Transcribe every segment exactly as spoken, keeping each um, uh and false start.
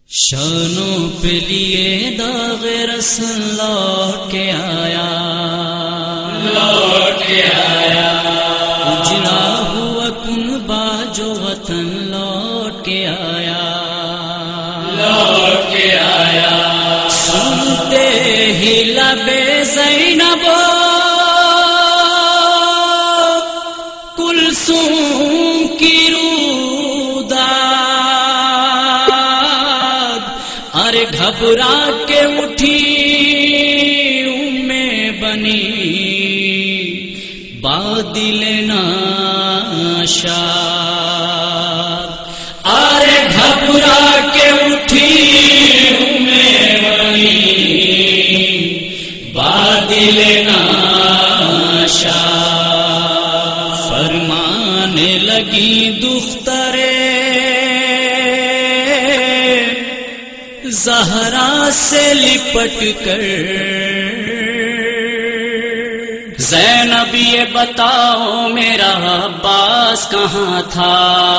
شانوں پہ لیے داغ رسول لوٹ کے آیا، لوٹ کے آیا، اجڑا ہوا کنبہ جو وطن لوٹ کے آیا، لوٹ کے آیا، سنتے ہی لبے زینب کلثوم کی روداد، ارے گھبرا کے اٹھی ام بنی بادل ناشاد، ارے گھبرا کے اٹھی ام بنی بادل ناشاد، فرمانے لگی دخترے زہرا سے لپٹ کر، زینب یہ بتاؤ میرا عباس کہاں تھا،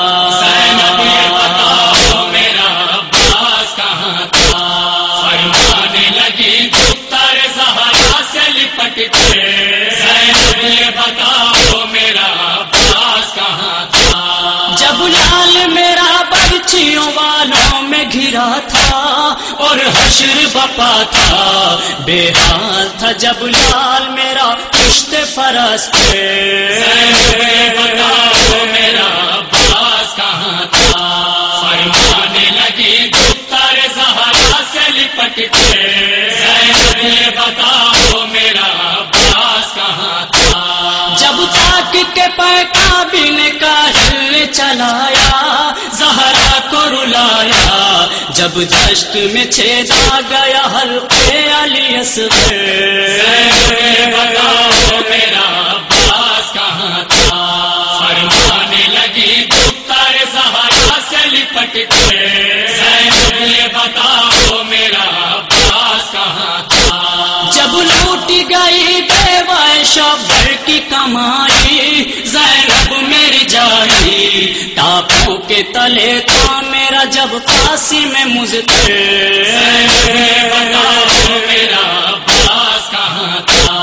زینب یہ بتاؤ میرا عباس کہاں تھا، فرمانے لگی دختر زہرا سے لپٹ کر، زینب یہ بتاؤ میرا عباس کہاں تھا، جب لال میرا برچھیوں والوں میں گھرا تھا اور حشر بپا تھا، بے حال تھا جب لال میرا پشت فرس پہ، زینب یہ بتاؤ میرا عباس کہاں تھا، فرمانے لگی دختر زہرا سے لپٹ کے، زینب یہ بتاؤ میرا عباس کہاں تھا، جب تاک کے پیکابی نے کاہل چلایا، زہرا کو رلایا، جب دشت میں چھیدا گیا حلقے علی اصغر، زینب یہ بتاؤ میرا عباس کہاں تھا، فرمانے لگی دختر زہرا سے لپٹ کے، زینب یہ بتاؤ میرا عباس کہاں تھا، جب لوٹ گئی بیوہ شوہر کی کمائی، زینب میری جائی ٹاپوں کے تلے تھا میرا جب قاسم مضطر، زینب یہ بتاؤ میرا عباس کہاں تھا،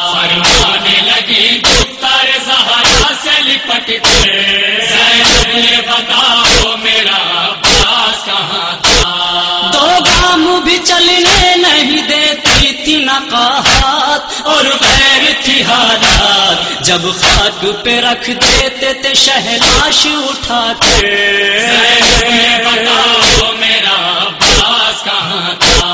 فرمانے لگی دختر زہرا سے لپٹ کے، زینب یہ بتاؤ میرا عباس کہاں تھا، دو گام بھی چلنے نہیں دیتی تھی نقاہت اور غیر تھی حالات، جب خاک پہ رکھ دیتے تھے شہلاش اٹھا کے، زینب یہ بتاؤ میرا عباس کہاں تھا،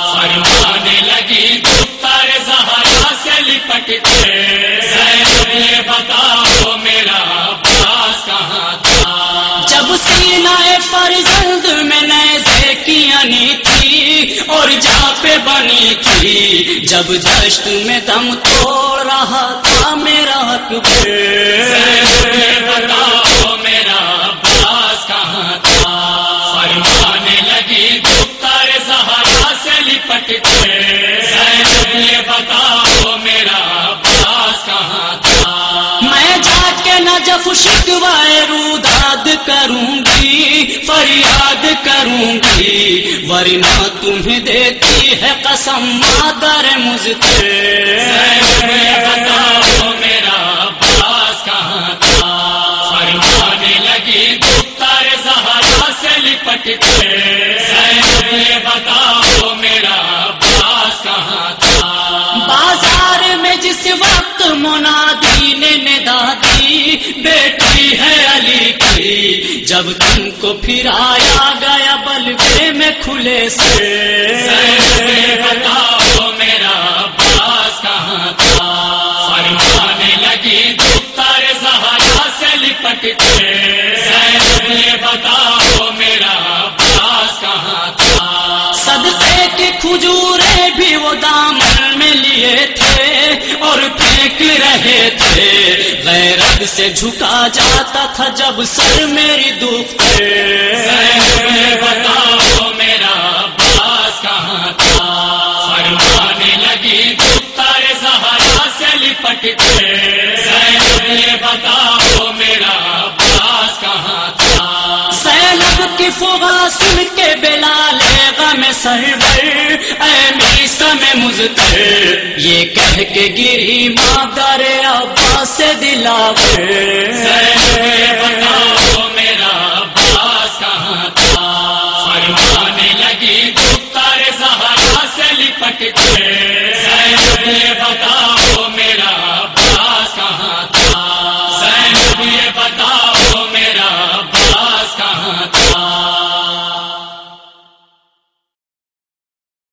فرمانے لگی دختر زہرا سے لپٹ کے، زینب یہ بتاؤ میرا عباس کہاں تھا، جب سینہ فرزند میں نیزے کی انی تھی اور جا پہ بنی تھی، جب دشت میں دم توڑ رہا تھا میرا اکبر، زینب یہ بتاؤ میرا عباس کہاں تھا، فرمانے لگی دختر زہرا سے لپٹ کے، زینب یہ بتاؤ میرا عباس کہاں تھا، میں جا کے نجف شکوائے روداد کروں گی، فریاد کروں گی، ورنہ تمہیں دیتی ہے قسم مادر مضطر، زینب یہ بتاؤ میرا عباس کہاں تھا، فرمانے لگی دختر زہرا سے لپٹ کے، زینب یہ بتاؤ میرا عباس کہاں تھا، بازار میں جس وقت منادی نے ندا دی بیٹی ہے علی کی، جب تم کو پھرایا گیا بلبے میں کھلے سے، زینب یہ بتاؤ میرا عباس کہاں تھا، فرمانے لگی دختر زہرا سے لپٹ کے، زینب یہ بتاؤ میرا عباس کہاں تھا، صدقے کی کھجوریں بھی وہ دامن میں لیے تھے اور پھینک رہے تھے، غیرت سے جھکا جاتا تھا جب سر میری دکھتے، زینب یہ بتاؤ میرا عباس کہاں تھا، فرمانے لگی دختر زہرا سے لپٹ کے، زینب یہ بتاؤ میرا عباس کہاں تھا، زینب کی فغا سن کے بلال سرور اے میسم مزتر، یہ کہہ کے گری مادر عباس دلاور، زینب بتاؤ